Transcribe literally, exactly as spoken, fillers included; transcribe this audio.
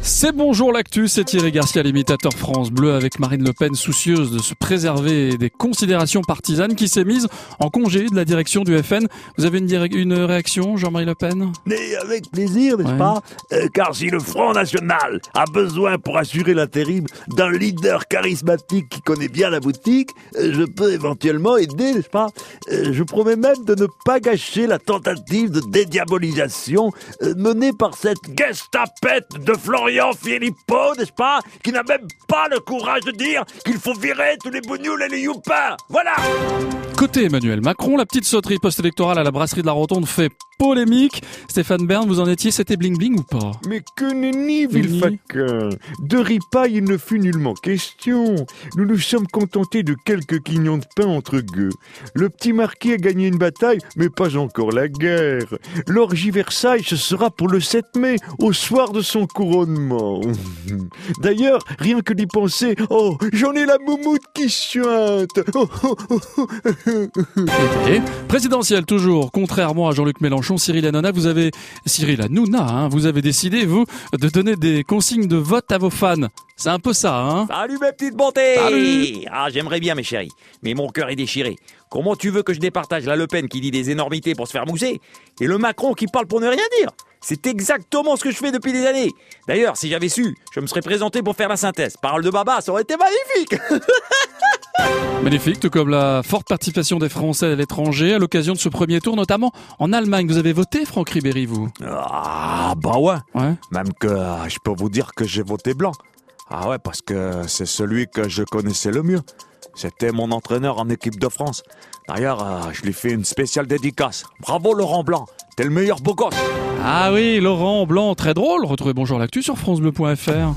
C'est Bonjour l'actu, c'est Thierry Garcia, l'imitateur France Bleu, avec Marine Le Pen, soucieuse de se préserver des considérations partisanes, qui s'est mise en congé de la direction du F N. Vous avez une, direc- une réaction, Jean-Marie Le Pen ? Mais avec plaisir, n'est-ce Ouais. pas euh, Car si le Front National a besoin pour assurer l'intérim d'un leader charismatique qui connaît bien la boutique, euh, je peux éventuellement aider, n'est-ce pas Euh, Je promets même de ne pas gâcher la tentative de dédiabolisation euh, menée par cette gestapette de Florian Philippot, n'est-ce pas, qui n'a même pas le courage de dire qu'il faut virer tous les bougnoules et les youpins. Voilà. Côté Emmanuel Macron, la petite sauterie post-électorale à la brasserie de la Rotonde fait polémique. Stéphane Bern, vous en étiez, c'était bling bling ou pas ? Mais que nenni, Villefaquin. De ripaille, il ne fut nullement question. Nous nous sommes contentés de quelques quignons de pain entre gueux. Le petit marquis a gagné une bataille, mais pas encore la guerre. L'orgie Versailles, ce sera pour le sept mai, au soir de son couronnement. D'ailleurs, rien que d'y penser, oh, j'en ai la moumoute qui suinte. Oh, oh, oh, oh. Et présidentielle toujours, contrairement à Jean-Luc Mélenchon, Cyril Hanouna, vous avez Cyril Hanouna, hein, vous avez décidé vous de donner des consignes de vote à vos fans. C'est un peu ça, hein ? Salut mes petites bontés. Salut. Ah, j'aimerais bien mes chéris, mais mon cœur est déchiré. Comment tu veux que je départage la Le Pen qui dit des énormités pour se faire mousser et le Macron qui parle pour ne rien dire ? C'est exactement ce que je fais depuis des années. D'ailleurs, si j'avais su, je me serais présenté pour faire la synthèse. Parole de baba, ça aurait été magnifique. Magnifique, tout comme la forte participation des Français à l'étranger à l'occasion de ce premier tour, notamment en Allemagne. Vous avez voté, Franck Ribéry, vous ? Ah, bah ouais. Ouais. Même que euh, je peux vous dire que j'ai voté blanc. Ah ouais, parce que c'est celui que je connaissais le mieux. C'était mon entraîneur en équipe de France. D'ailleurs, euh, je lui fais une spéciale dédicace. Bravo Laurent Blanc, t'es le meilleur beau gosse. Ah oui, Laurent Blanc, très drôle. Retrouvez Bonjour l'actu sur francebleu point fr.